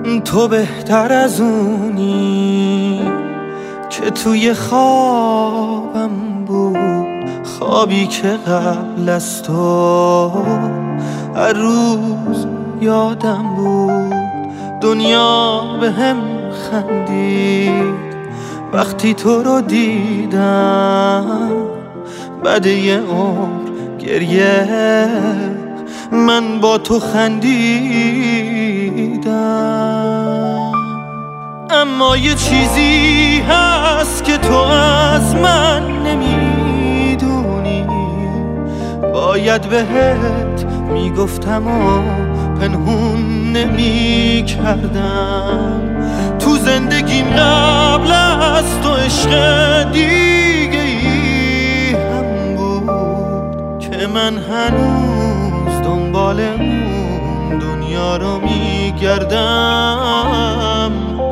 تو بهتر از اونی که توی خوابم بود، خوابی که قبل از تو هر روز یادم بود. دنیا به هم خندید وقتی تو رو دیدم، بعد یه عمر گریه من با تو خندیدم. اما یه چیزی هست که تو از من نمیدونی، باید بهت میگفتم و پنهون نمیکردم. تو زندگیم قبل از تو عشق دیگه ای هم بود که من هنوز دنبال اون دنیا رو میگردم.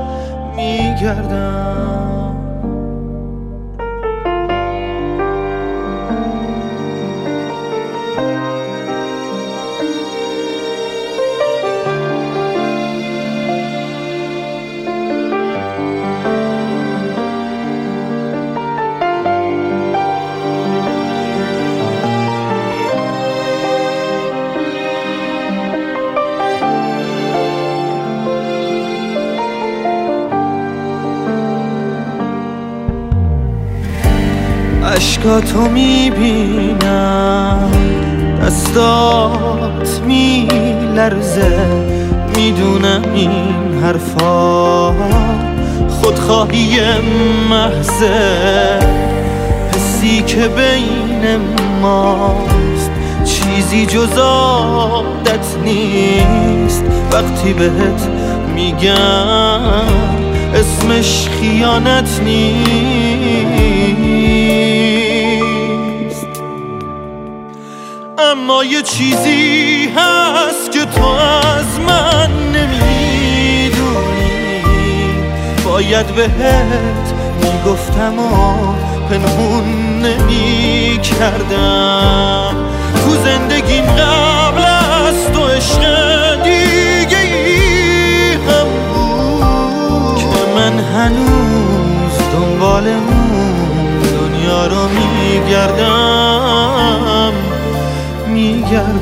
اشکاتو میبینم، دستات میلرزه، میدونم این حرفا خودخواهی محضه. حسی که بین ماست چیزی جز عادت نیست، وقتی بهت میگم اسمش خیانت نیست. اما یه چیزی هست که تو از من نمیدونی، باید بهت میگفتم و پنهون نمیکردم. تو زندگیم قبل از تو عشق دیگه ای هم بود که من هنوز دنبال اون دنیا رو میگردم.